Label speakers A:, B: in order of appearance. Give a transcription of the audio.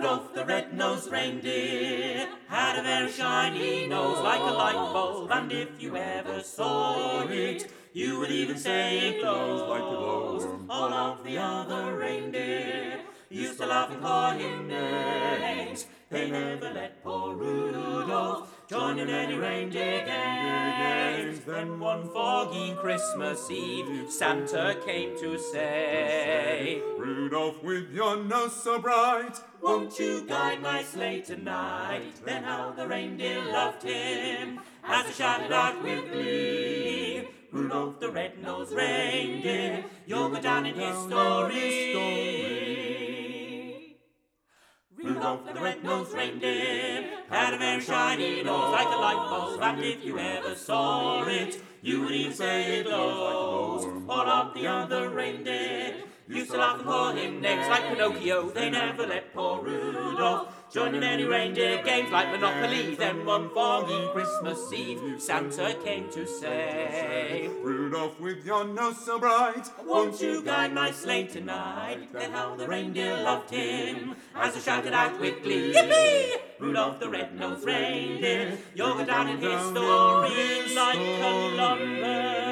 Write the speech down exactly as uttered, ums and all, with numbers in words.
A: Rudolph the red-nosed reindeer had a very shiny nose like a light bulb, and if you ever saw it, you would even say it glows like the glowworm. All of the other reindeer used to laugh and call him names. They never let poor Rudolph join in any reindeer games. Then one foggy Christmas Eve, Santa came to say,
B: Rudolph, with your nose so bright,
A: won't you guide my sleigh tonight? Then how the reindeer loved him as they shouted out with glee, Rudolph the red-nosed reindeer, you'll go down in history. Rudolph the red-nosed reindeer had a very shiny nose like a light bulb, and if you ever saw it, you would even say it glows. All of the other reindeer used to laugh and call him names like Pinocchio. They never let poor Rudolph join in any reindeer games like Monopoly. Then one foggy Christmas Eve, Santa came to say,
B: Rudolph, with your nose so bright,
A: won't you guide my sleigh tonight? Then how the reindeer loved him as they shouted out with glee, yippee! Rudolph the red-nosed reindeer, you'll go down in history like Columbus.